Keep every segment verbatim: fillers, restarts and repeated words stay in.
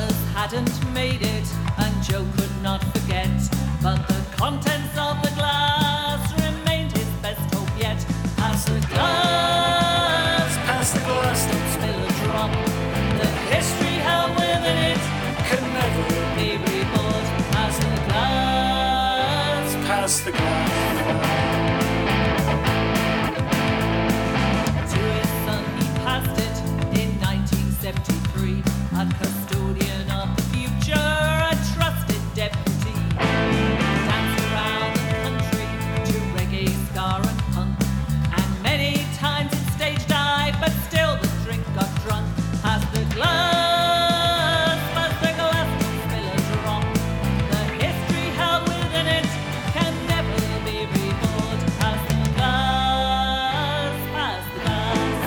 others hadn't made it, and Joe could not forget. But the contents of the glass remained his best hope yet. Pass the glass, Pass the glass, don't spill a drop. The history held within it can never be rebored. Pass the glass. pass the glass. To his son he passed it in nineteen seventy-three. A custodian of the future, a trusted deputy. Danced around the country to reggae, ska and punk, and many times in stage dive, but still the drink got drunk. Pass the glass, pass the glass, don't spill a drop. The history held within it can never be rebored. Pass the glass, pass the glass.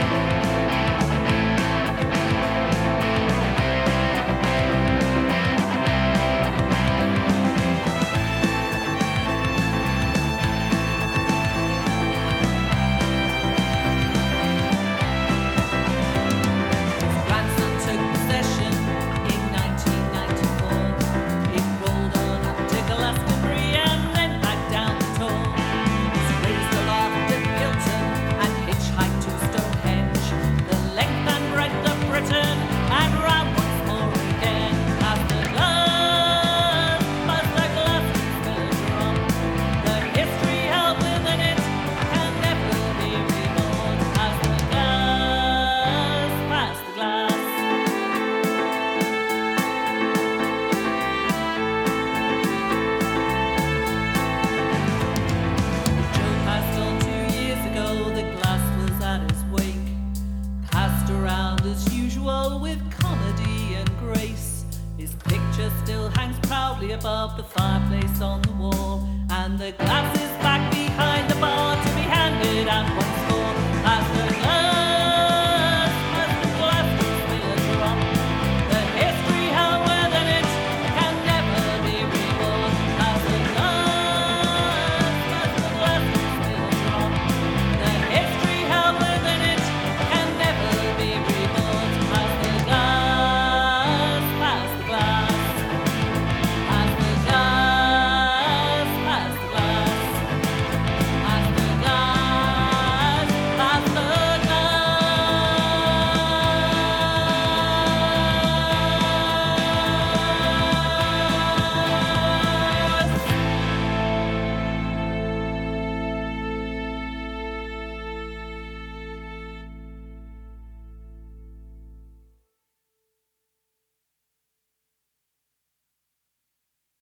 Grandson took possession in nineteen ninety-four. It rolled on up to Glastonbury and then back down the Tor. It's raised aloft at Gilton and hitchhiked to Stonehenge. The length and breadth of Britain and round once more again. Pass the glass, pass the glass, spill a drop. The history held within it can never be rebored. Pass the glass, pass the glass. Joe passed on two years ago, the glass was at his wake. Passed around as usual with comedy and grace. His picture still hangs proudly above the fireplace on the wall, and the glass